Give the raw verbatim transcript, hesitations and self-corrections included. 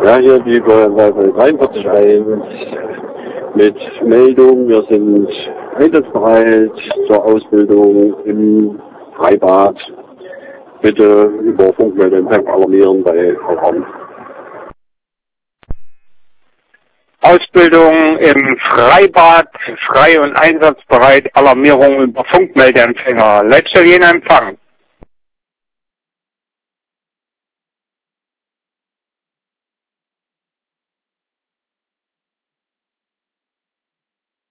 Ja, hier die Feuerwehr dreiundvierzig eins mit Meldung, wir sind einsatzbereit zur Ausbildung im Freibad. Bitte über Funkmeldeempfang alarmieren bei Frau Horn. Ausbildung im Freibad, frei und einsatzbereit, Alarmierung über Funkmeldeempfänger. Letzter jeden Empfang.